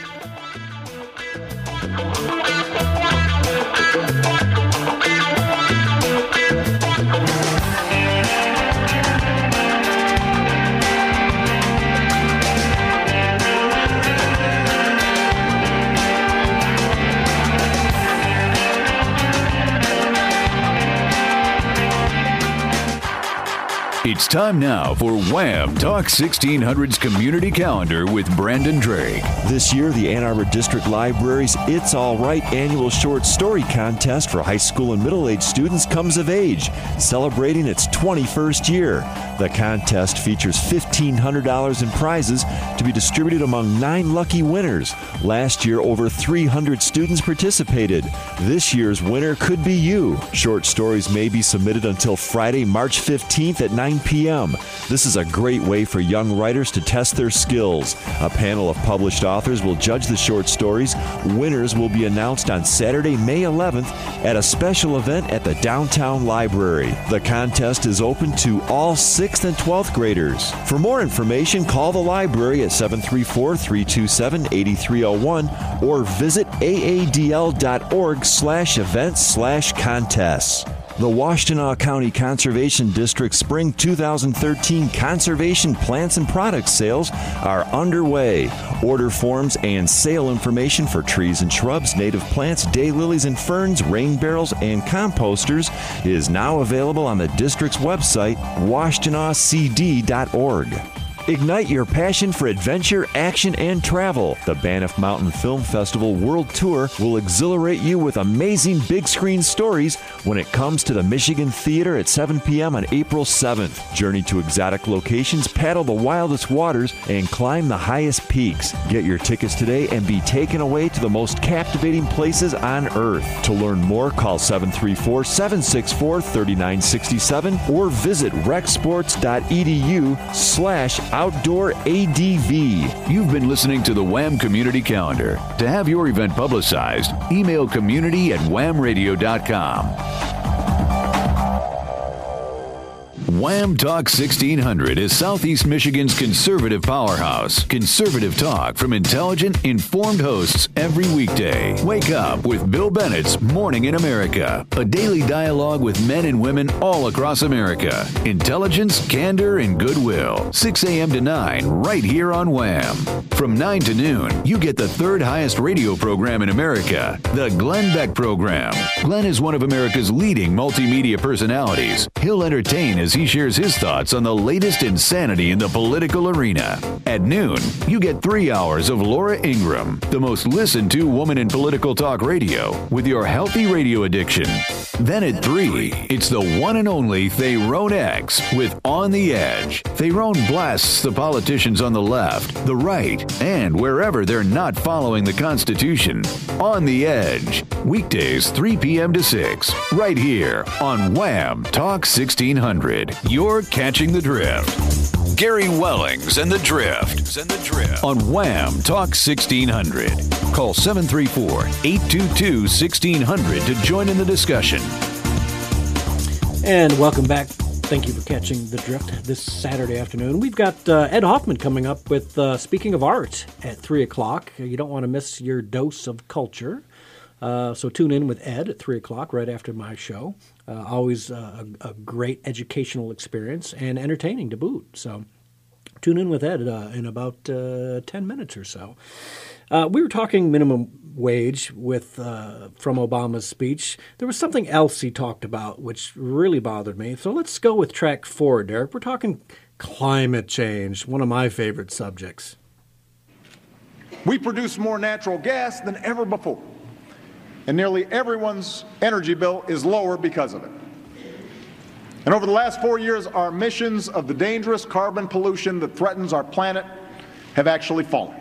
It's time now for Wham! Talk sixteen hundred's Community Calendar with Brandon Drake. This year, the Ann Arbor District Library's It's All Right annual short story contest for high school and middle-aged students comes of age, celebrating its twenty-first year. The contest features fifteen hundred dollars in prizes to be distributed among nine lucky winners. Last year, over three hundred students participated. This year's winner could be you. Short stories may be submitted until Friday, March fifteenth at nine nine p.m. This is a great way for young writers to test their skills. A panel of published authors will judge the short stories. Winners will be announced on Saturday, May eleventh at a special event at the Downtown Library. The contest is open to all sixth and twelfth graders. For more information, call the library at seven three four, three two seven, eight three zero one or visit aadl.org slash events slash contests. The Washtenaw County Conservation District Spring two thousand thirteen Conservation Plants and Products Sales are underway. Order forms and sale information for trees and shrubs, native plants, daylilies and ferns, rain barrels, and composters is now available on the district's website, washtenaw c d dot org. Ignite your passion for adventure, action, and travel. The Banff Mountain Film Festival World Tour will exhilarate you with amazing big screen stories when it comes to the Michigan Theater at seven p.m. on April seventh. Journey to exotic locations, paddle the wildest waters, and climb the highest peaks. Get your tickets today and be taken away to the most captivating places on Earth. To learn more, call seven three four, seven six four, three nine six seven or visit recsports.edu slash Outdoor A D V. You've been listening to the Wham Community Calendar. To have your event publicized, email community at wham radio dot com. Wham Talk sixteen hundred is Southeast Michigan's conservative powerhouse. Conservative talk from intelligent, informed hosts every weekday. Wake up with Bill Bennett's Morning in America, a daily dialogue with men and women all across America. Intelligence, candor, and goodwill. six a.m. to nine, right here on Wham. From nine to noon, you get the third highest radio program in America, the Glenn Beck Program. Glenn is one of America's leading multimedia personalities. He'll entertain as he shares his thoughts on the latest insanity in the political arena. At noon, you get three hours of Laura Ingram, the most listened to woman in political talk radio, with your healthy radio addiction. Then at three, it's the one and only Thayrone X with On the Edge. Thayrone blasts the politicians on the left, the right, and wherever they're not following the Constitution. On the Edge. Weekdays three p.m. to six, right here on Wham Talk sixteen hundred. You're catching the drift. Gary Wellings and the Drift. And the Drift on Wham Talk sixteen hundred. Call seven three four, eight two two, one six zero zero to join in the discussion. And welcome back. Thank you for catching the drift this Saturday afternoon. We've got uh, Ed Hoffman coming up with uh, Speaking of Art at three o'clock. You don't want to miss your dose of culture. Uh, so tune in with Ed at three o'clock right after my show. Uh, always uh, a, a great educational experience and entertaining to boot. So tune in with Ed uh, in about uh, ten minutes or so. Uh, we were talking minimum wage with uh, from Obama's speech. There was something else he talked about which really bothered me. So let's go with track four, Derek. We're talking climate change, one of my favorite subjects. We produce more natural gas than ever before, and nearly everyone's energy bill is lower because of it. And over the last four years, our emissions of the dangerous carbon pollution that threatens our planet have actually fallen.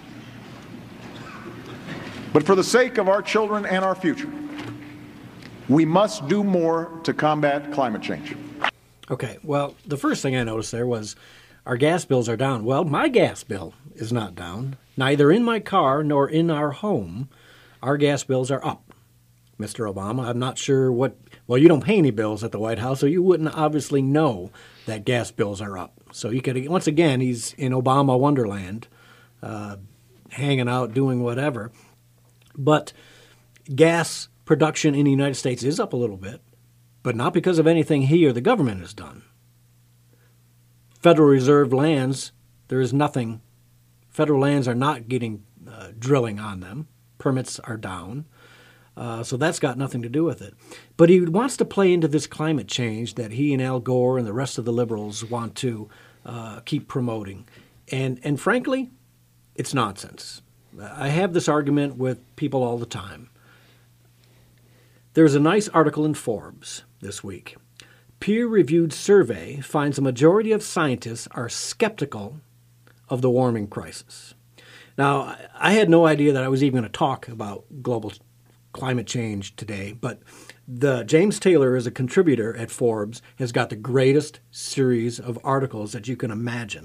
But for the sake of our children and our future, we must do more to combat climate change. Okay, well, the first thing I noticed there was our gas bills are down. Well, my gas bill is not down. Neither in my car nor in our home. Our gas bills are up, Mister Obama. I'm not sure what – well, you don't pay any bills at the White House, so you wouldn't obviously know that gas bills are up. So you could – once again, he's in Obama Wonderland, uh, hanging out, doing whatever. But gas production in the United States is up a little bit, but not because of anything he or the government has done. Federal Reserve lands, there is nothing. Federal lands are not getting uh, drilling on them. Permits are down. Uh, so that's got nothing to do with it. But he wants to play into this climate change that he and Al Gore and the rest of the liberals want to uh, keep promoting. And and frankly, it's nonsense. I have this argument with people all the time. There's a nice article in Forbes this week. Peer-reviewed survey finds a majority of scientists are skeptical of the warming crisis. Now, I had no idea that I was even going to talk about global climate change today, but the James Taylor, as a contributor at Forbes, has got the greatest series of articles that you can imagine.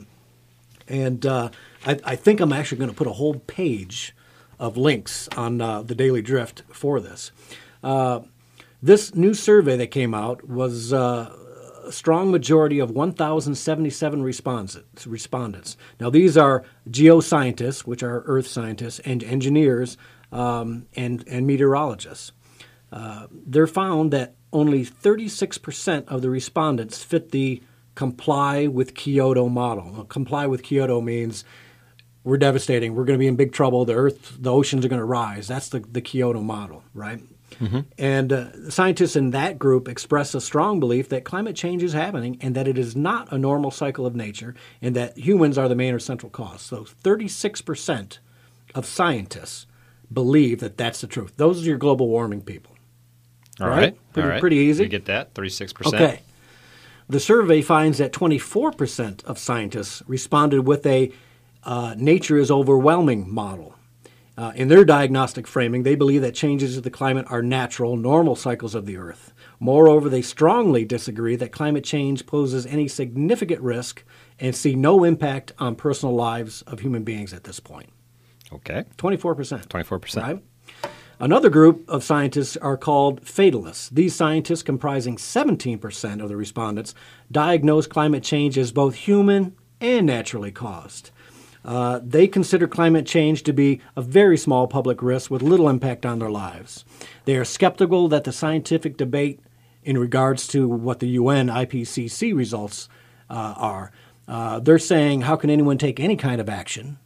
And uh, I, I think I'm actually going to put a whole page of links on uh, the Daily Drift for this. Uh, this new survey that came out was uh, a strong majority of one thousand seventy-seven respondents. respondents. Now, these are geoscientists, which are earth scientists, and engineers um, and, and meteorologists. Uh, they're found that only thirty-six percent of the respondents fit the comply with Kyoto model. Now, comply with Kyoto means we're devastating. We're going to be in big trouble. The earth, the oceans are going to rise. That's the, the Kyoto model, right? Mm-hmm. And uh, scientists in that group express a strong belief that climate change is happening and that it is not a normal cycle of nature and that humans are the main or central cause. So thirty-six percent of scientists believe that that's the truth. Those are your global warming people. All right. right. Pretty, All right. pretty easy. We get that, thirty-six percent. Okay. The survey finds that twenty-four percent of scientists responded with a uh, nature is overwhelming model. Uh, in their diagnostic framing, they believe that changes to the climate are natural, normal cycles of the Earth. Moreover, they strongly disagree that climate change poses any significant risk and see no impact on personal lives of human beings at this point. Okay. twenty-four percent. twenty-four percent. Right? Another group of scientists are called fatalists. These scientists, comprising seventeen percent of the respondents, diagnose climate change as both human and naturally caused. Uh, they consider climate change to be a very small public risk with little impact on their lives. They are skeptical that the scientific debate in regards to what the U N I P C C results uh, are. Uh, they're saying, how can anyone take any kind of action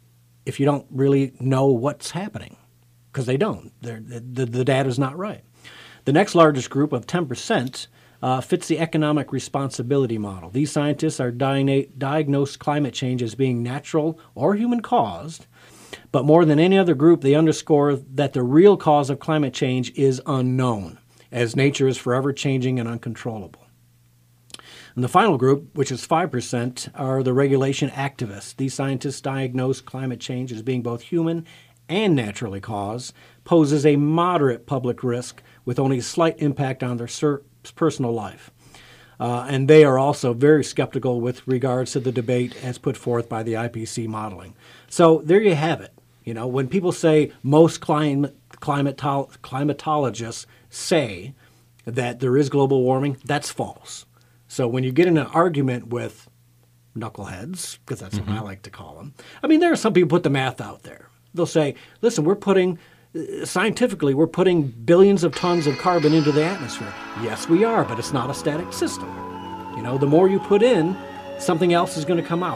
if you don't really know what's happening? Because they don't. They're, the, the data is not right. The next largest group of ten percent uh, fits the economic responsibility model. These scientists are di- diagnosed climate change as being natural or human-caused, but more than any other group, they underscore that the real cause of climate change is unknown, as nature is forever changing and uncontrollable. And the final group, which is five percent, are the regulation activists. These scientists diagnose climate change as being both human and naturally caused, poses a moderate public risk with only a slight impact on their ser- personal life. Uh, and they are also very skeptical with regards to the debate as put forth by the I P C C modeling. So there you have it. You know, when people say most climate, climato- climatologists say that there is global warming, that's false. So when you get in an argument with knuckleheads, because that's mm-hmm. what I like to call them, I mean, there are some people who put the math out there. They'll say, listen, we're putting, uh, scientifically, we're putting billions of tons of carbon into the atmosphere. Yes, we are, but it's not a static system. You know, the more you put in, something else is going to come out.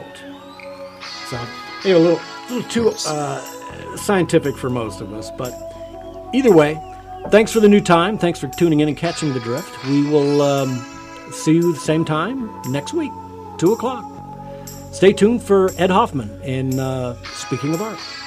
So, you know, a little, a little too uh, scientific for most of us. But either way, thanks for the new time. Thanks for tuning in and catching the drift. We will um, see you the same time next week, two o'clock. Stay tuned for Ed Hoffman in uh, Speaking of Art.